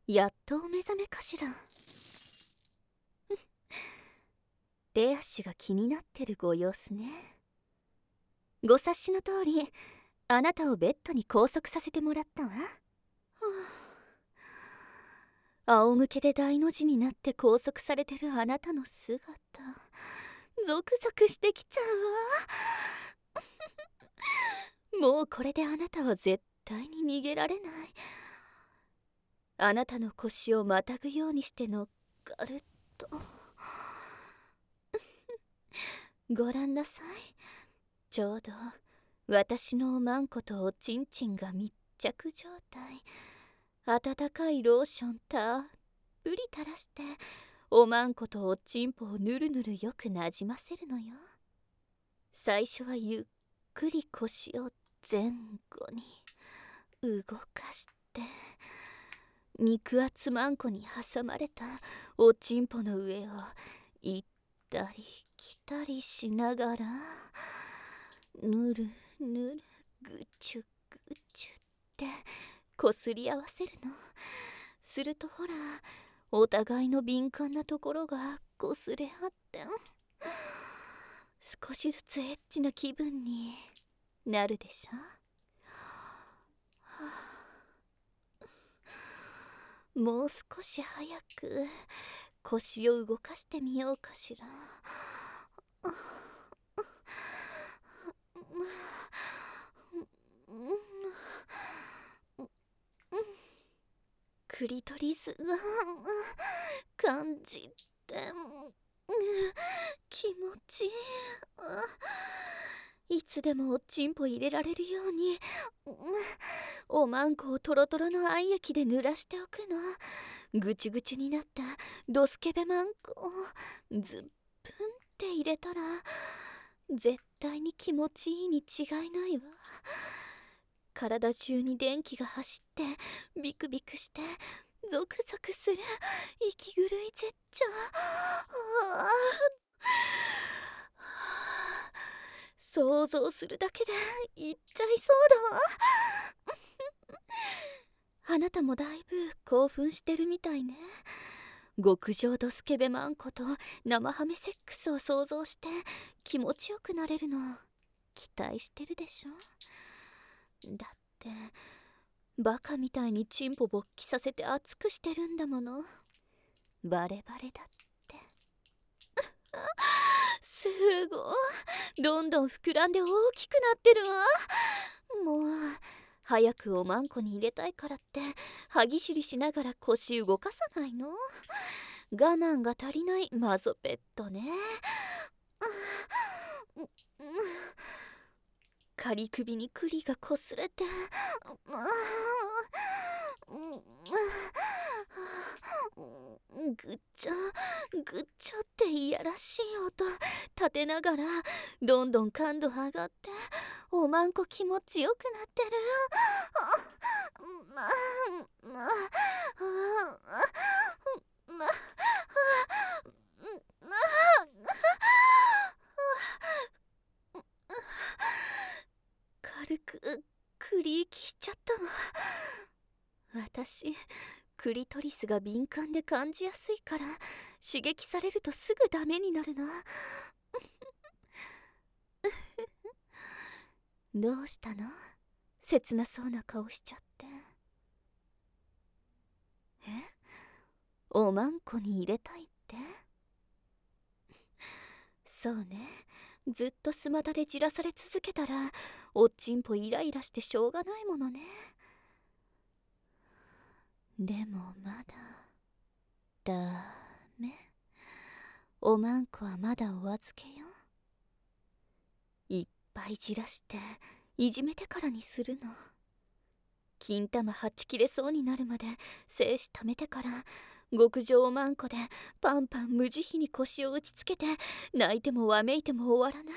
やっとお目覚めかしら。手足が気になってるご様子ね。ご察しの通り、あなたをベッドに拘束させてもらったわ。仰向けで大の字になって拘束されてるあなたの姿、ゾクゾクしてきちゃうわ。もうこれであなたは絶対に逃げられない。あなたの腰をまたぐようにして乗っかるとごらんなさい。ちょうど私のおまんことおちんちんが密着状態。温かいローションたっぷり垂らしておまんことおちんぽをぬるぬるよくなじませるのよ。最初はゆっくり腰を前後に動かして、肉厚まんこに挟まれたおちんぽの上を行ったり来たりしながら、ぬるぬるぐちゅぐちゅってこすり合わせるの。するとほら、お互いの敏感なところがこすれ合って、少しずつエッチな気分になるでしょ。もう少し早く腰を動かしてみようかしら。クリトリスが感じて気持ちいい。いつでもおちんぽ入れられるようにおまんこをトロトロの愛液で濡らしておくの。ぐちぐちになったドスケベまんこをずっぷんって入れたら絶対に気持ちいいに違いないわ。体中に電気が走ってビクビクしてゾクゾクする息狂い絶頂。想像するだけで言っちゃいそうだわ。あなたもだいぶ興奮してるみたいね。極上ドスケベマンコと生ハメセックスを想像して気持ちよくなれるの期待してるでしょ。だってバカみたいにチンポ勃起させて熱くしてるんだもの。バレバレだって。すごい、どんどん膨らんで大きくなってるわ。もう早くおまんこに入れたいからって歯ぎしりしながら腰動かさないの。我慢が足りないマゾペットね。仮首に栗がこすれてぐっちゃぐっちゃっていやらしい音立てながらどんどん感度上がっておまんこ気持ちよくなってる。軽くクリーキしちゃったわ。私クリトリスが敏感で感じやすいから刺激されるとすぐダメになるの。どうしたの？切なそうな顔しちゃって。おまんこに入れたいって？そうね、ずっとスマダでじらされ続けたらおっちんぽイライラしてしょうがないものね。でもまだダメ。おまんこはまだお預けよ。いっぱいじらしていじめてからにするの。金玉はち切れそうになるまで精子溜めてから極上おまんこでパンパン無慈悲に腰を打ちつけて泣いてもわめいても終わらない、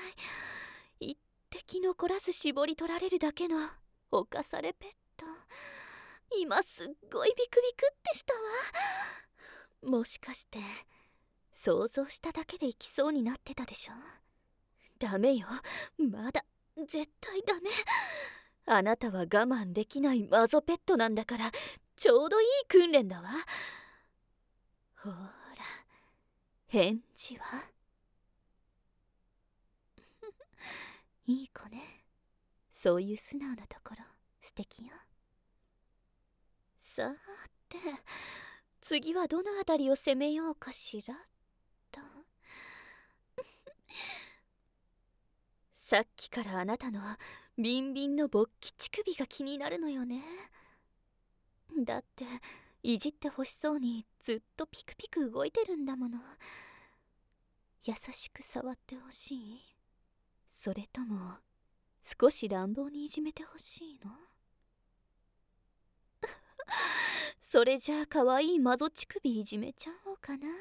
一滴残らず絞り取られるだけの侵されペット。今すっごいビクビクってしたわ。もしかして想像しただけでいきそうになってたでしょ。ダメよ、まだ絶対ダメ。あなたは我慢できないマゾペットなんだからちょうどいい訓練だわ。ほら、返事はいい子ね。そういう素直なところ素敵よ。さーて、次はどのあたりを攻めようかしらと。さっきからあなたのビンビンの勃起乳首が気になるのよね。だっていじってほしそうにずっとピクピク動いてるんだもの。優しく触ってほしい？それとも少し乱暴にいじめてほしいの？それじゃあかわいいマゾ乳首いじめちゃおうかな。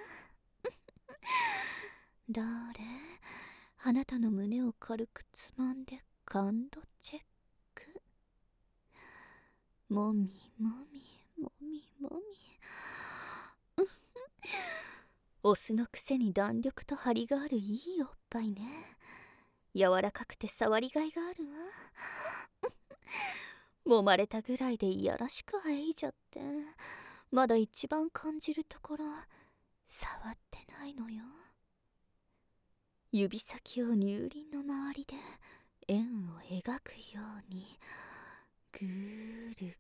どれ、あなたの胸を軽くつまんで感度チェック。もみもみもみもみ。オスのくせに弾力と張りがあるいいおっぱいね。柔らかくて触りがいがあるわ。揉まれたぐらいでいやらしくあえいじゃって、まだ一番感じるところ触ってないのよ。指先を乳輪の周りで円を描くようにぐるぐる。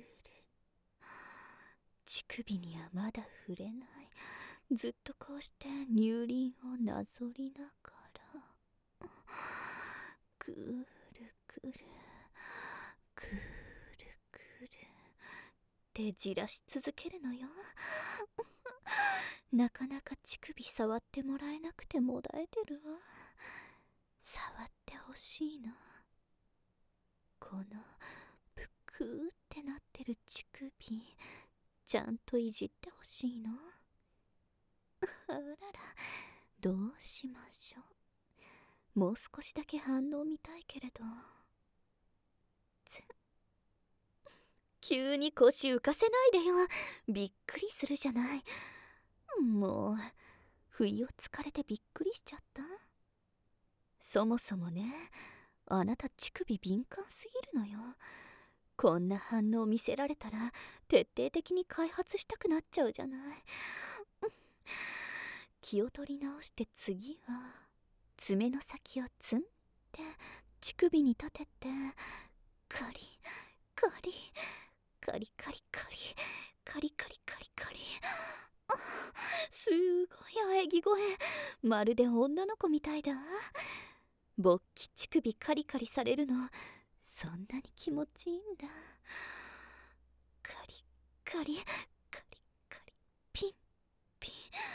乳首にはまだ触れない。ずっとこうして乳輪をなぞりながらぐるぐるぐるぐるってじらし続けるのよ。なかなか乳首触ってもらえなくてもだえてるわ。触ってほしいの。このぷくーってなってる乳首ちゃんといじってほしいの。あらら、どうしましょう。もう少しだけ反応見たいけれど。急に腰浮かせないでよ。びっくりするじゃない。もう不意をつかれてびっくりしちゃった。そもそもね、あなた乳首敏感すぎるのよ。こんな反応見せられたら徹底的に開発したくなっちゃうじゃない。気を取り直して次は爪の先をツンって乳首に立ててカリカリカリカリカリカリカリカリカリ。すごい喘ぎ声。まるで女の子みたいだわ。勃起乳首カリカリされるのそんなに気持ちいいんだ。カリカリカリカリピンピン。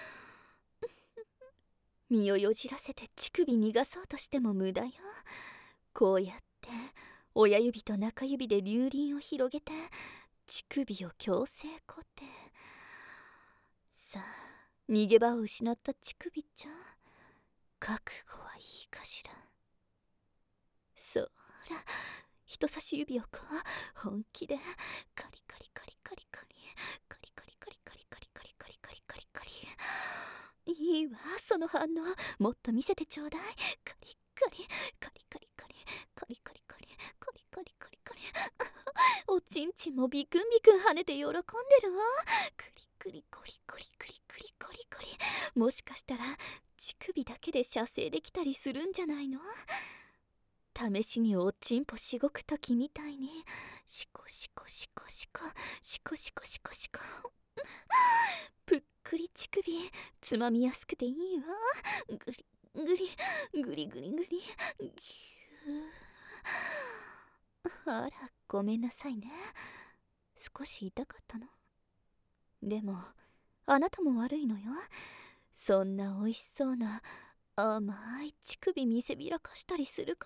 身をよじらせて乳首逃がそうとしても無駄よ。こうやって親指と中指で乳輪を広げて乳首を強制固定。さあ逃げ場を失った乳首ちゃん、覚悟はいいかしら。そら、人差し指をこう本気でカリカリカリカリカリカリカリカリカリカリカリカリカリカリカリ。いいわ、その反応もっと見せてちょうだい。カリカリカリカリカリカリカリカリカリカリカリカリ。おちんちんもビクンビクン跳ねて喜んでるわ。クリクリコリコリクリクリコリコリ。もしかしたら乳首だけで射精できたりするんじゃないの？試しにおちんぽしごくときみたいにシコシコシコシコシコシコシコシコ。ぷっくり乳首つまみやすくていいわ。グリグリグリグリグリギュー。あら、ごめんなさいね。少し痛かったの？でもあなたも悪いのよ。そんなおいしそうな甘い乳首見せびらかしたりするから。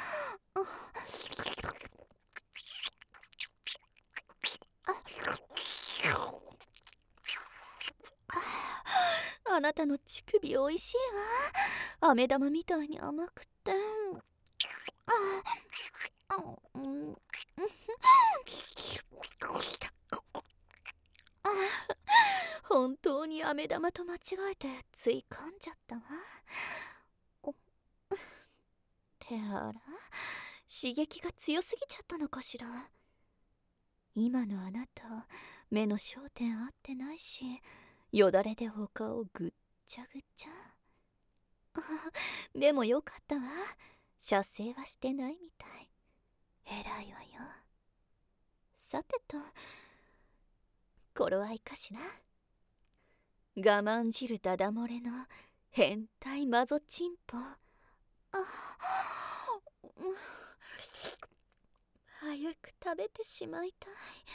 あなたの乳首おいしいわ。飴玉みたいに甘くて。本当に飴玉と間違えてつい噛んじゃったわ。ってあら、刺激が強すぎちゃったのかしら。 今のあなた、目の焦点合ってないし、よだれでお顔ぐっちゃぐちゃ。でもよかったわ。射精はしてないみたい。偉いわよ。さてと、頃合いかしら。我慢汁ダダ漏れの変態マゾチンポ。早く食べてしまいたい。